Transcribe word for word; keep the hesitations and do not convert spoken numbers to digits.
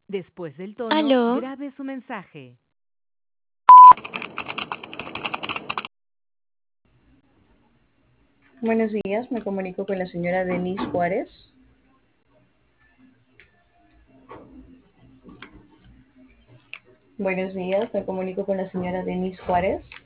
Después del tono, Aló, grabe su mensaje. Buenos días, me comunico con la señora Denise Juárez. Buenos días, me comunico con la señora Denise Juárez.